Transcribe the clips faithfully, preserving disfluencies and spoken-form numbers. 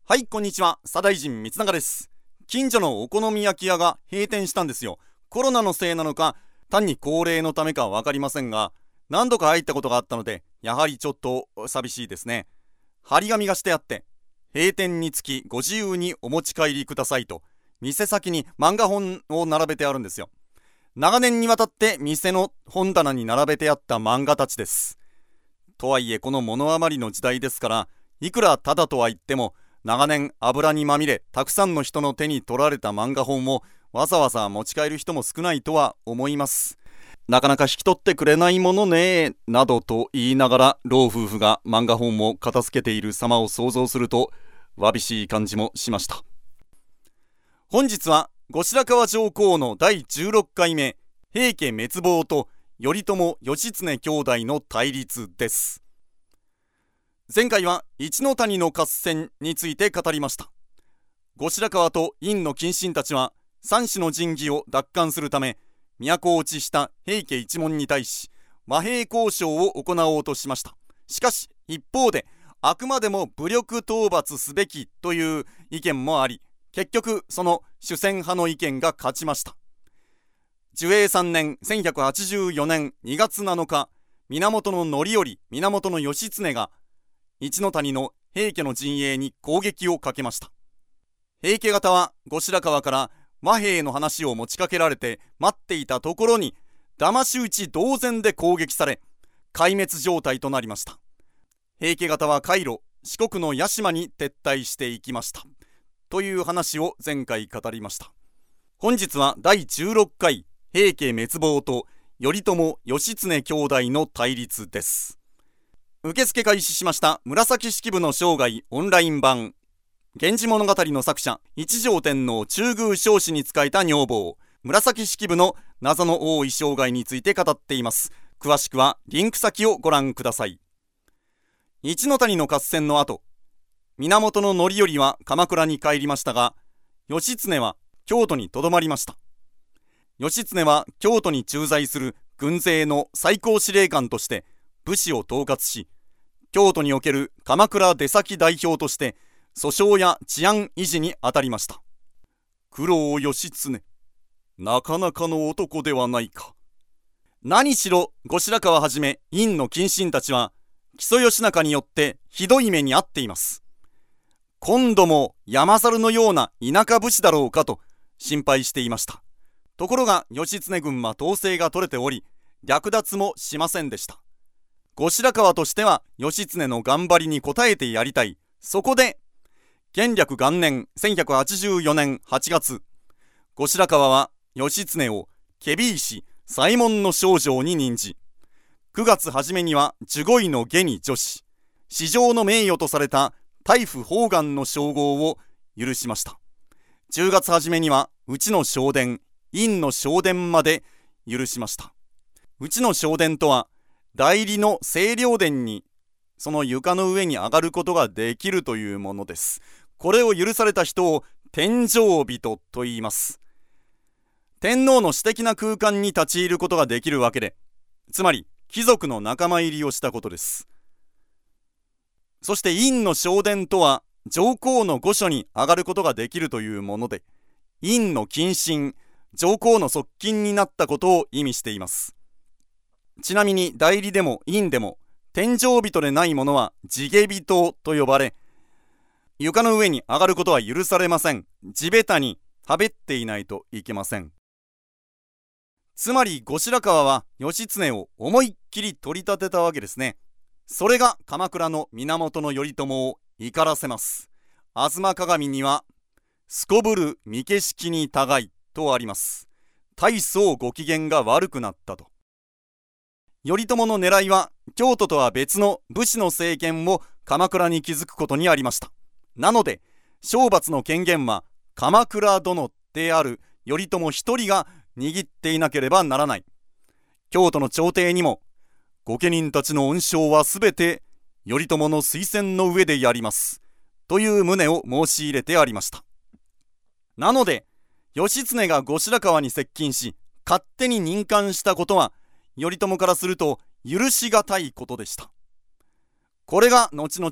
はい、こんにちは。左大臣光永です。近所のお好み焼き屋が閉店したんですよ。コロナのせいなのか、単に高齢のためかは分かりませんが、何度か入ったことがあったので、やはりちょっと寂しいですね。張り紙がしてあって、閉店につきご自由にお持ち帰りくださいと、店先に漫画本を並べてあるんですよ。長年にわたって店の本棚に並べてあった漫画たちです。とはいえ、この物余りの時代ですから、いくらただとは言っても、長年油にまみれたくさんの人の手に取られた漫画本をわざわざ持ち帰る人も少ないとは思います。なかなか引き取ってくれないものねなどと言いながら、老夫婦が漫画本を片付けている様を想像するとわびしい感じもしました。本日は後白河上皇のだいじゅうろっかいめ平家滅亡と頼朝義経兄弟の対立です。前回は一ノ谷の合戦について語りました。後白河と院の近臣たちは三種の神器を奪還するため、都落ちした平家一門に対し和平交渉を行おうとしました。しかし一方で、あくまでも武力討伐すべきという意見もあり、結局その主戦派の意見が勝ちました。寿永さんねんせんひゃくはちじゅうよねんにがつなのか、源頼頼、源義経が一ノ谷の平家の陣営に攻撃をかけました。平家方は後白河から和平の話を持ちかけられて待っていたところに、騙し討ち同然で攻撃され壊滅状態となりました。平家方は海路、四国の屋島に撤退していきましたという話を前回語りました。本日はだいじゅうろっかい平家滅亡と頼朝義経兄弟の対立です。受付開始しました紫式部の生涯オンライン版。源氏物語の作者一条天皇中宮彰子に仕えた女房紫式部の謎の多い生涯について語っています。詳しくはリンク先をご覧ください。一ノ谷の合戦の後、源頼頼は鎌倉に帰りましたが、義経は京都にとどまりました。義経は京都に駐在する軍勢の最高司令官として武士を統括し、京都における鎌倉出先代表として訴訟や治安維持に当たりました。九郎義経、なかなかの男ではないか。何しろ後白河はじめ院の近臣たちは木曽義仲によってひどい目に遭っています。今度も山猿のような田舎武士だろうかと心配していました。ところが義経軍は統制が取れており、略奪もしませんでした。後白河としては義経の頑張りに応えてやりたい。そこで元暦元年せんひゃくはちじゅうよねんはちがつ、後白河は義経を検非違使左衛門の丞相に任じ、くがつ初めにはじゅうごいの下に女子、史上の名誉とされた大夫宝願の称号を許しました。じゅうがつ初めにはうちの正殿、院の正殿まで許しました。うちの正殿とは代理の清涼殿にその床の上に上がることができるというものです。これを許された人を天上人と言います。天皇の私的な空間に立ち入ることができるわけで、つまり貴族の仲間入りをしたことです。そして院の正殿とは上皇の御所に上がることができるというもので、院の近臣、上皇の側近になったことを意味しています。ちなみに代理でも院でも天上人でない者は地下人と呼ばれ、床の上に上がることは許されません。地べたにはべっていないといけません。つまり後白河は義経を思いっきり取り立てたわけですね。それが鎌倉の源頼朝を怒らせます。吾妻鏡にはすこぶる見景色に互いとあります。大層ご機嫌が悪くなったと。頼朝の狙いは京都とは別の武士の政権を鎌倉に築くことにありました。なので懲罰の権限は鎌倉殿である頼朝一人が握っていなければならない。京都の朝廷にも御家人たちの恩賞はすべて頼朝の推薦の上でやりますという旨を申し入れてありました。なので義経が後白河に接近し勝手に任官したことは頼朝からすると許しがたいことでした。これが後々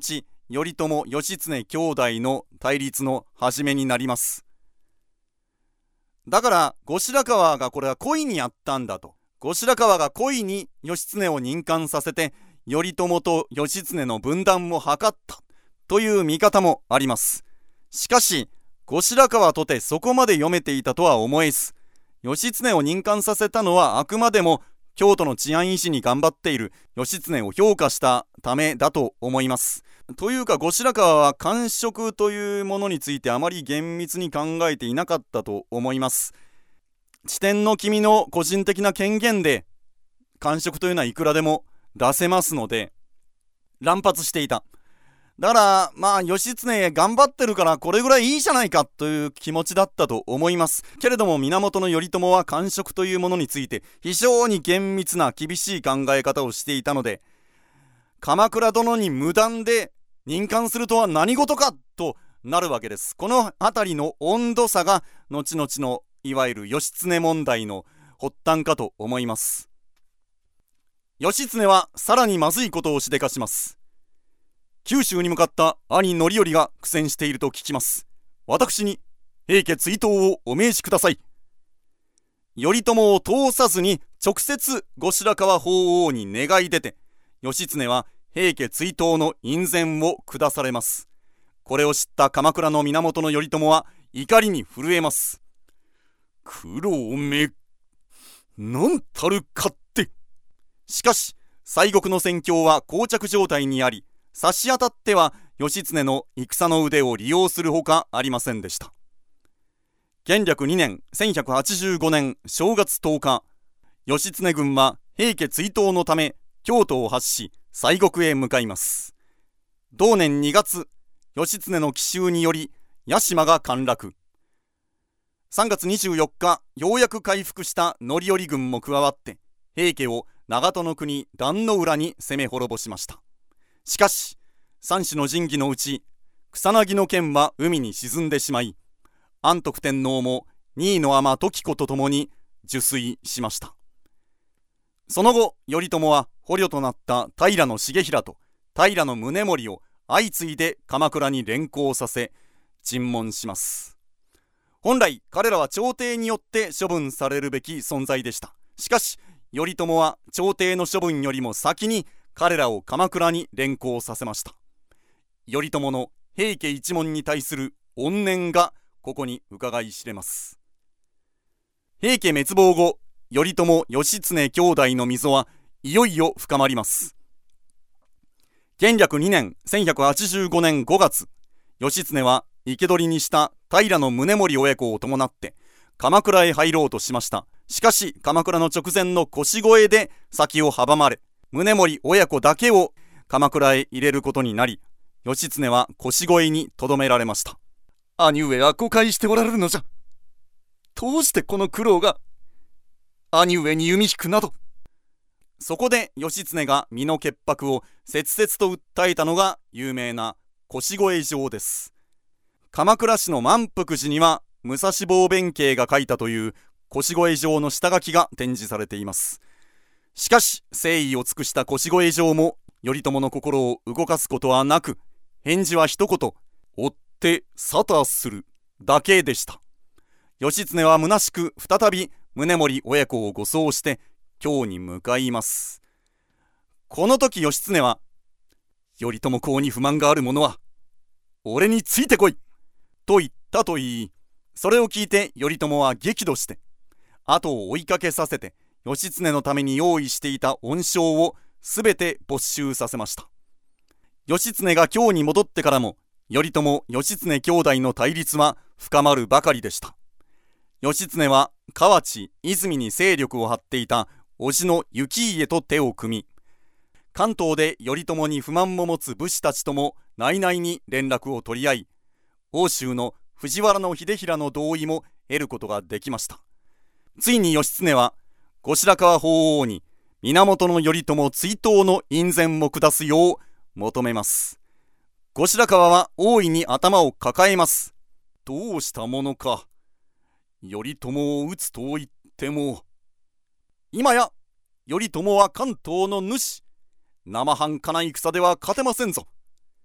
頼朝・義経兄弟の対立の始めになります。だから後白河がこれは故意にやったんだと、後白河が故意に義経を任官させて頼朝と義経の分断を図ったという見方もあります。しかし後白河とてそこまで読めていたとは思えず、義経を任官させたのはあくまでも京都の治安維持に頑張っている義経を評価したためだと思います。というか後白河は官職というものについてあまり厳密に考えていなかったと思います。地点の君の個人的な権限で官職というのはいくらでも出せますので乱発していた。だからまあ義経頑張ってるからこれぐらいいいじゃないかという気持ちだったと思います。けれども源頼朝は官職というものについて非常に厳密な厳しい考え方をしていたので、鎌倉殿に無断で任官するとは何事かとなるわけです。このあたりの温度差が後々のいわゆる義経問題の発端かと思います。義経はさらにまずいことをしでかします。九州に向かった兄範頼が苦戦していると聞きます。私に平家追討をお命じください。頼朝を通さずに直接後白河法皇に願い出て、義経は平家追討の院宣を下されます。これを知った鎌倉の源頼朝は怒りに震えます。九郎め、なんたる勝手。しかし西国の戦況は膠着状態にあり、差し当たっては義経の戦の腕を利用するほかありませんでした。元暦にねんせんひゃくはちじゅうごねん正月とおか、義経軍は平家追討のため京都を発し西国へ向かいます。同年にがつ、義経の奇襲により屋島が陥落。さんがつにじゅうよっか、ようやく回復した範頼軍も加わって平家を長門の国壇ノ浦に攻め滅ぼしました。しかし三種の神器のうち草薙の剣は海に沈んでしまい、安徳天皇も二位の尼時子とともに入水しました。その後頼朝は捕虜となった平重衡と平宗盛を相次いで鎌倉に連行させ尋問します。本来彼らは朝廷によって処分されるべき存在でした。しかし頼朝は朝廷の処分よりも先に彼らを鎌倉に連行させました。頼朝の平家一門に対する怨念がここに伺い知れます。平家滅亡後、頼朝・義経兄弟の溝はいよいよ深まります。元暦にねんせんひゃくはちじゅうごねんごがつ、義経は生け捕りにした平宗盛親子を伴って鎌倉へ入ろうとしました。しかし鎌倉の直前の腰越えで先を阻まれ、宗盛親子だけを鎌倉へ入れることになり、義経は腰越えにとどめられました。兄上は誤解しておられるのじゃ。どうしてこの苦労が兄上に弓引くなど。そこで義経が身の潔白を切々と訴えたのが有名な腰越状です。鎌倉市の満福寺には武蔵坊弁慶が書いたという腰越状の下書きが展示されています。しかし誠意を尽くした腰越状も頼朝の心を動かすことはなく、返事は一言、追って沙汰するだけでした。義経は虚しく再び宗盛親子を護送して京に向かいます。この時義経は、頼朝公に不満がある者は俺についてこいと言ったといい、それを聞いて頼朝は激怒して後を追いかけさせて、義経のために用意していた恩賞をすべて没収させました。義経が京に戻ってからも頼朝・義経兄弟の対立は深まるばかりでした。義経は河内・泉に勢力を張っていた叔父の行家と手を組み、関東で頼朝に不満を持つ武士たちとも内々に連絡を取り合い、奥州の藤原秀衡の同意も得ることができました。ついに義経は後白河法皇に源頼朝追討の院宣を下すよう求めます。後白河は大いに頭を抱えます。どうしたものか。頼朝を討つと言っても、今や頼朝は関東の主、生半可な戦では勝てませんぞ。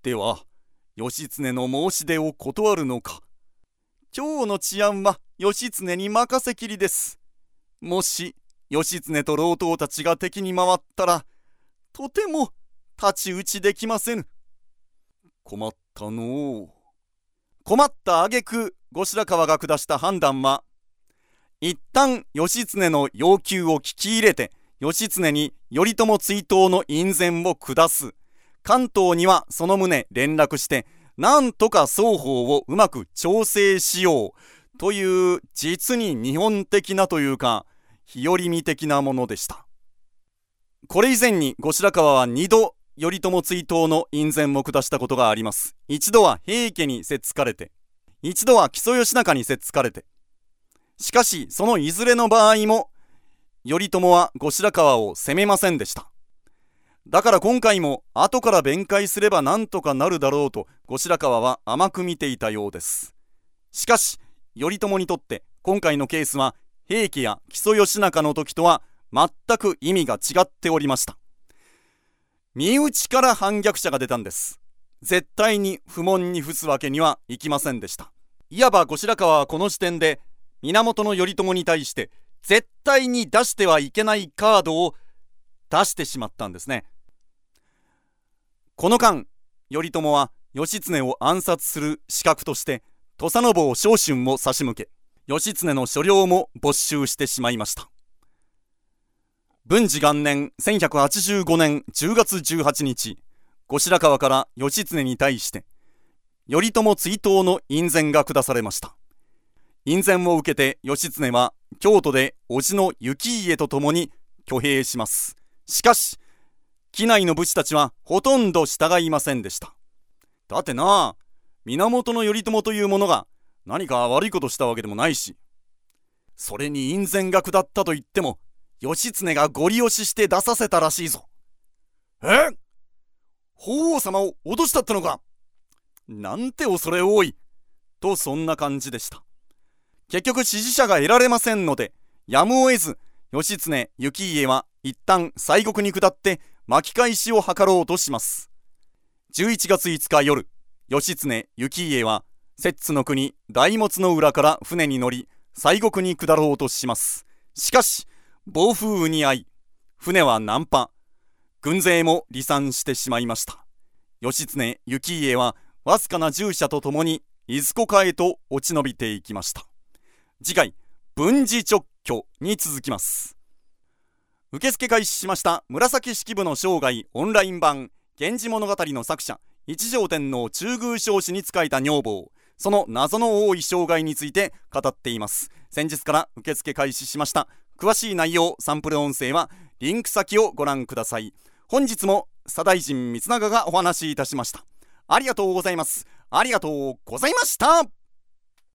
では義経の申し出を断るのか。今日の治安は義経に任せきりです。もし義経と老頭たちが敵に回ったらとても太刀打ちできませぬ。困ったのう。困った挙句後白河が下した判断は、一旦義経の要求を聞き入れて義経に頼朝追討の院宣を下す。関東にはその旨連絡してなんとか双方をうまく調整しようという、実に日本的なというか日和見的なものでした。これ以前に後白河はにど頼朝追討の院宣を下したことがあります。一度は平家にせっつかれて、一度は木曽義仲にせっつかれて。しかしそのいずれの場合も頼朝は後白河を責めませんでした。だから今回も後から弁解すればなんとかなるだろうと後白河は甘く見ていたようです。しかし頼朝にとって今回のケースは平家や木曽義仲の時とは全く意味が違っておりました。身内から反逆者が出たんです。絶対に不問に付すわけにはいきませんでした。いわば後白河はこの時点で源頼朝に対して絶対に出してはいけないカードを出してしまったんですね。この間頼朝は義経を暗殺する刺客として土佐坊昌春を差し向け、義経の所領も没収してしまいました。文治元年せんひゃくはちじゅうごねんじゅうがつじゅうはちにち、後白河から義経に対して頼朝追討の院宣が下されました。院宣を受けて義経は京都で叔父の行家と共に挙兵します。しかし畿内の武士たちはほとんど従いませんでした。だってな、源頼朝というものが何か悪いことしたわけでもないし、それに院宣が下ったと言っても義経がご利用しして出させたらしいぞ。え？法皇様を脅したったのか？なんて恐れ多い。とそんな感じでした。結局支持者が得られませんので、やむを得ず義経行家は一旦西国に下って巻き返しを図ろうとします。じゅういちがついつか夜、義経行家は摂津の国大物の浦から船に乗り西国に下ろうとします。しかし暴風雨に遭い船は難破、軍勢も離散してしまいました。義経行家はわずかな従者とともに伊豆湖へと落ち延びていきました。次回文治勅許に続きます。受付開始しました紫式部の生涯オンライン版源氏物語の作者一条天皇中宮彰子に仕えた女房、その謎の多い生涯について語っています。先日から受付開始しました。詳しい内容、サンプル音声はリンク先をご覧ください。本日も左大臣光長がお話しいたしました。ありがとうございます。ありがとうございました。